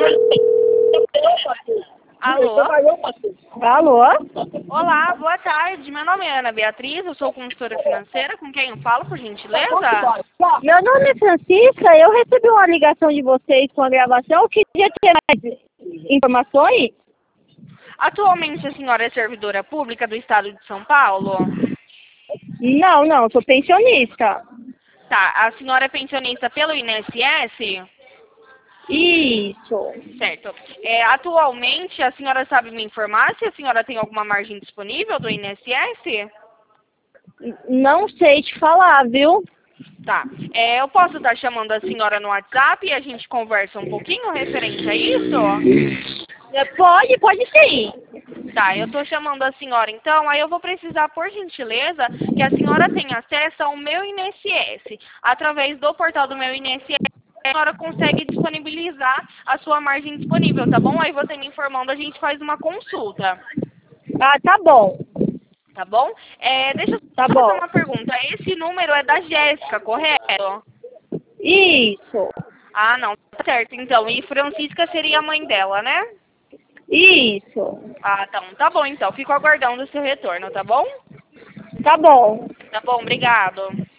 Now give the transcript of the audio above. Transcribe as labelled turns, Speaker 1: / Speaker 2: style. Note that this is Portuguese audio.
Speaker 1: Alô?
Speaker 2: Alô?
Speaker 1: Olá, boa tarde. Meu nome é Ana Beatriz, eu sou consultora financeira. Com quem eu falo, por gentileza?
Speaker 2: Meu nome é Francisca, eu recebi uma ligação de vocês com a gravação. Eu queria ter mais informações?
Speaker 1: Atualmente a senhora é servidora pública do estado de São Paulo?
Speaker 2: Não, sou pensionista.
Speaker 1: Tá, a senhora é pensionista pelo INSS?
Speaker 2: Isso.
Speaker 1: Certo. Atualmente, a senhora sabe me informar se a senhora tem alguma margem disponível do INSS?
Speaker 2: Não sei te falar, viu?
Speaker 1: Tá. Eu posso estar chamando a senhora no WhatsApp e a gente conversa um pouquinho referente a isso?
Speaker 2: Pode sim.
Speaker 1: Tá, eu tô chamando a senhora então, aí eu vou precisar, por gentileza, que a senhora tenha acesso ao meu INSS. Através do portal do meu INSS, a senhora consegue disponibilizar a sua margem disponível, tá bom? Aí você me informando, a gente faz uma consulta,
Speaker 2: Ah, tá bom.
Speaker 1: tá bom? Deixa eu
Speaker 2: Tá
Speaker 1: só fazer
Speaker 2: bom.
Speaker 1: uma pergunta. Esse número é da Jéssica, correto?
Speaker 2: Isso.
Speaker 1: Ah, não, tá certo, então. E Francisca seria a mãe dela, né?
Speaker 2: Isso.
Speaker 1: Ah, tá bom então. Fico aguardando o seu retorno, tá bom?
Speaker 2: Tá bom.
Speaker 1: Tá bom, obrigado.